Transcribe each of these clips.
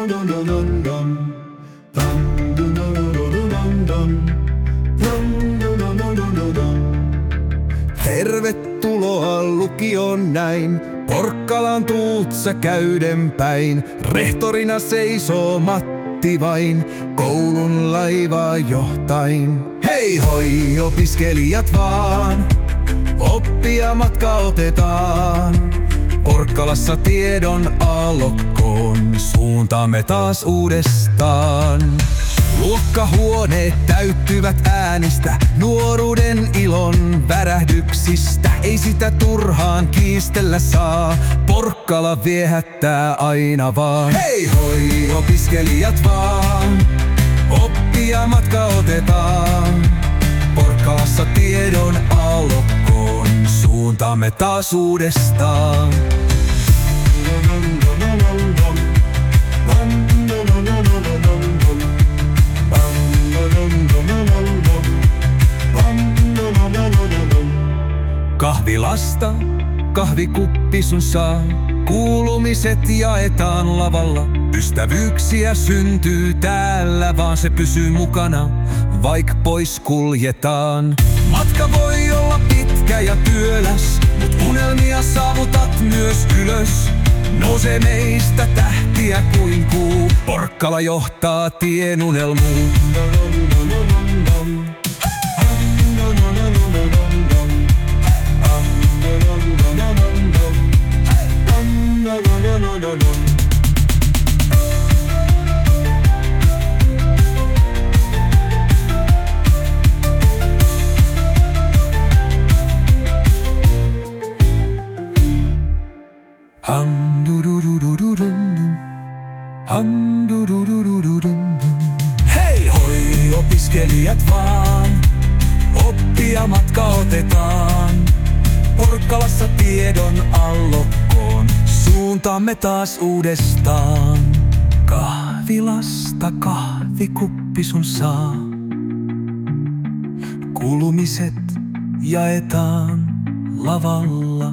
Tervetuloa lukioon näin, Porkkalan tuutsa käyden päin. Rehtorina seisoo Matti vain, koulun laivaa johtain. Hei hoi opiskelijat vaan, oppia matka otetaan. Porkkalassa tiedon aallokkoon, suuntaamme taas uudestaan. Luokkahuoneet täyttyvät äänistä, nuoruuden ilon värähdyksistä. Ei sitä turhaan kiistellä saa, Porkkala viehättää aina vaan. Hei hoi opiskelijat vaan, oppia matka otetaan. Porkkalassa tiedon aallokkoon, suuntaamme taas uudestaan. Kahvilasta kahvikuppi sun saa, kuulumiset jaetaan lavalla. Ystävyyksiä syntyy täällä, vaan se pysyy mukana, vaik pois kuljetaan. Matka voi olla pitkä ja työläs, mut unelmia saavutat myös ylös. Nousee meistä tähtiä kuin kuu, Porkkala johtaa tien unelmuun. Hei hoi opiskelijat vaan, oppia matka otetaan. Porkkalassa tiedon aallokkoon, suuntaamme taas uudestaan. Kahvilasta kahvikuppi sun saa, kuulumiset jaetaan lavalla.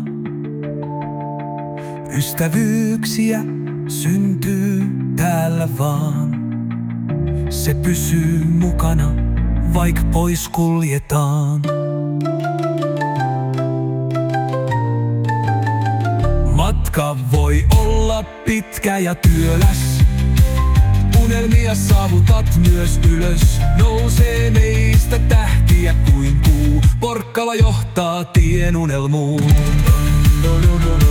Ystävyyksiä syntyy täällä vaan, se pysyy mukana, vaik pois kuljetaan. Matka voi olla pitkä ja työläs, unelmia saavutat myös ylös. Nousee meistä tähtiä kuin kuu, Porkkala johtaa tien unelmuun.